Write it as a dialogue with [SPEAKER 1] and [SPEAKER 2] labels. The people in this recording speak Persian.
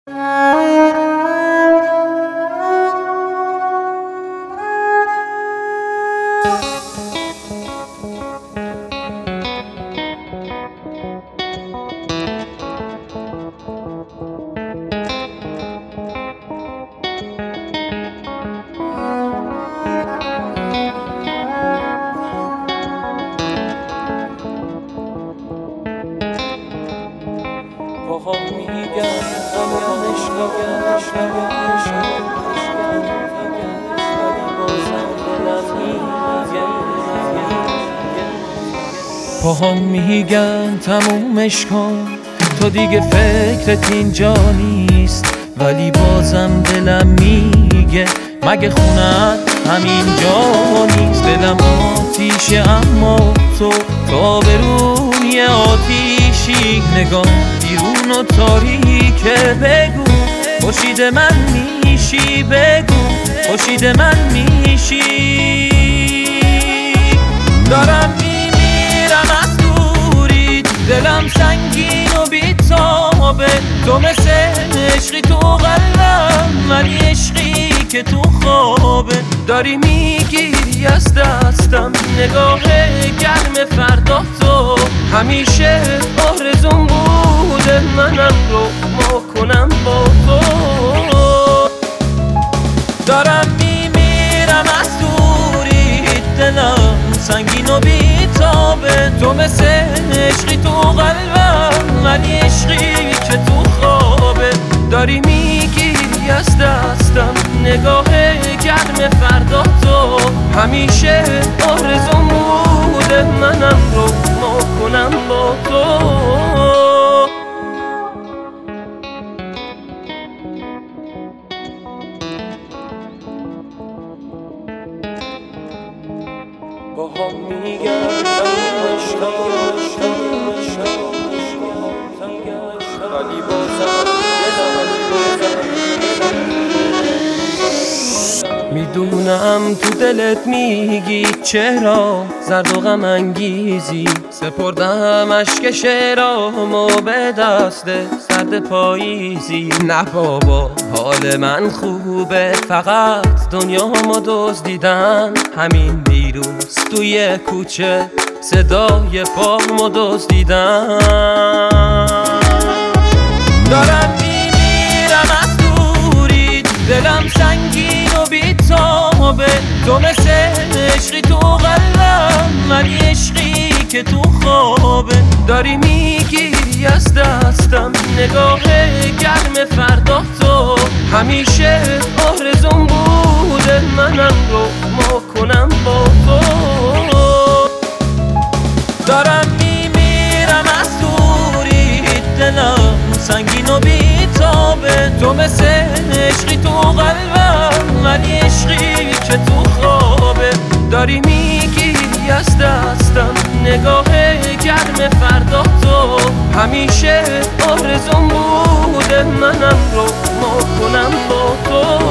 [SPEAKER 1] پاهم میگن تمومش کن، تو دیگه فکرت اینجا نیست، ولی بازم دلم میگه مگه خونت همینجا نیست. دلم آتیشه اما تو آبروی آتیشی، نگاه بیرون و تاریکه، بگو خورشید من میشی، بگو خورشید من میشی. دارم میمیرم از دوری، دلم سنگین و بیتابه، تو مثل عشقی تو قلبم، ولی عشقی که تو خوابه. داری میگیری از دستم نگاه گرم فردا، تو همیشه آرزوم بوده منم رو ما کنم با تو. دارم میمیرم از دوری، دلم سنگین و بیتابه، تو مثل عشقی تو قلبم، ولی عشقی که تو خوابه. داری میگیری از دستم نگاه گرم فردا، تو همیشه آرزوم بوده منم رو ما کنم با تو. با هم میگن ولی بازم میدونم تو دلت میگی چرا زرد و غم انگیزی، سپردم اشک شعرامو به دست سرد پاییزی. نه بابا حال من خوبه، فقط دنیامو دزدیدن، همین دیروز توی کوچه صدای پامو دزدیدن. دارم میمیرم از دوری، دلم سنگین و بیتابه، تو مثل عشقی تو قلبم، ولی عشقی که تو خوابه. داری میگیری از دستم نگاه گرم فردا، تو همیشه آرزوم بوده منم رو ما کنم با تو. دارم میمیرم از دوری، دلم سنگین و بیتابه، تو مثل عشقی تو قلبم، ولی عشقی که تو خوابه. داری میگیری از دستم نگاه گرم فردا، تو همیشه آرزوم بوده منم رو ما کنم با تو.